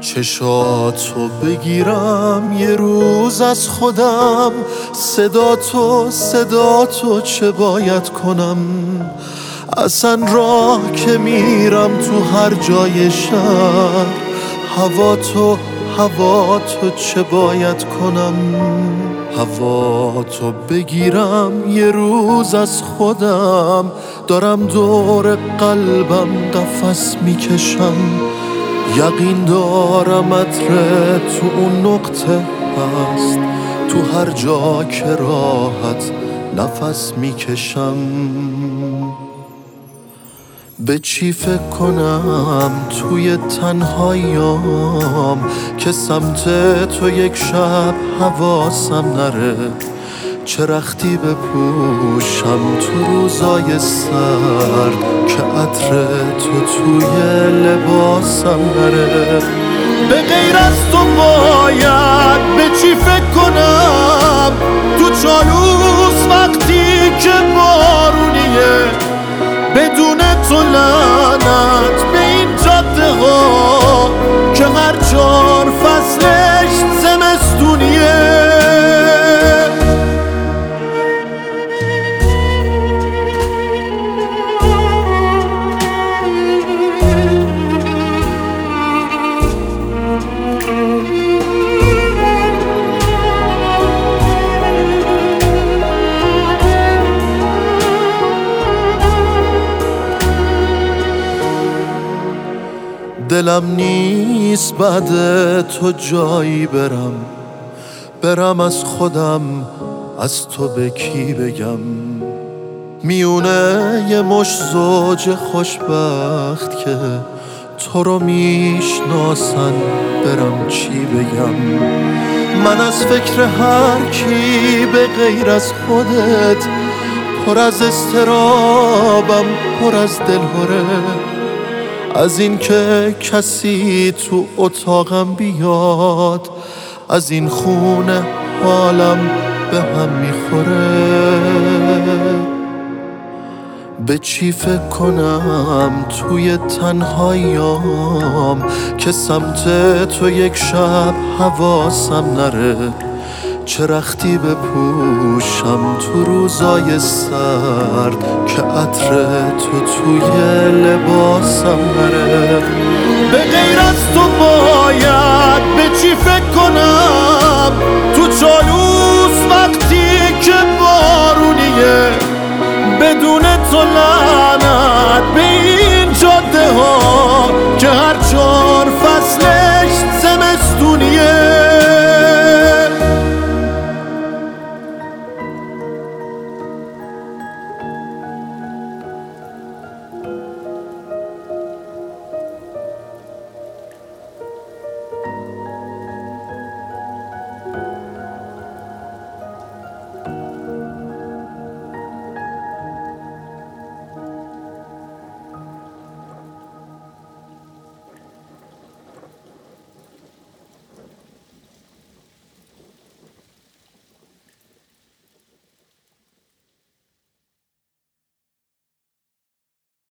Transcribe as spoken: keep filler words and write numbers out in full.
چشاتو بگیرم یه روز از خودم، صدا تو صدا تو چه باید کنم؟ اصلا راه که میرم تو هر جای شهر، هوا تو هوا تو چه باید کنم؟ هوا تو بگیرم یه روز از خودم، دارم دور قلبم قفس میکشم، یقین دارم عطر تو اون نقطه هست، تو هر جا که راحت نفس میکشم. به چی فکر کنم توی تنهاییام که سمت تو یک شب حواسم نره؟ چه رختی بپوشم تو روزای سرد که عطر تو توی لباسم نره؟ به غیر از تو باید به چی فکر کنم تو چالوس وقتی که بارونیه؟ بدون تو لعنت به این جاده ها که هر چهار فصلش زمستونیه. دلم نیست بعد تو جایی برم، برم از خودم از تو به کی بگم؟ میونه یه مش زوج خوشبخت که تو رو میشناسن برم چی بگم؟ من از فکر هر کی به غیر از خودت پر از اضطرابم، پر از دلهره از این که کسی تو اتاقم بیاد، از این خونه حالم به هم میخوره. به چی فکر کنم توی تنهاییام که سمت تو یک شب حواسم نره؟ چه رختی بپوشم تو روزای سرد که عطر تو توی لباسم نره؟ به غیر از تو باید به چی فکر کنم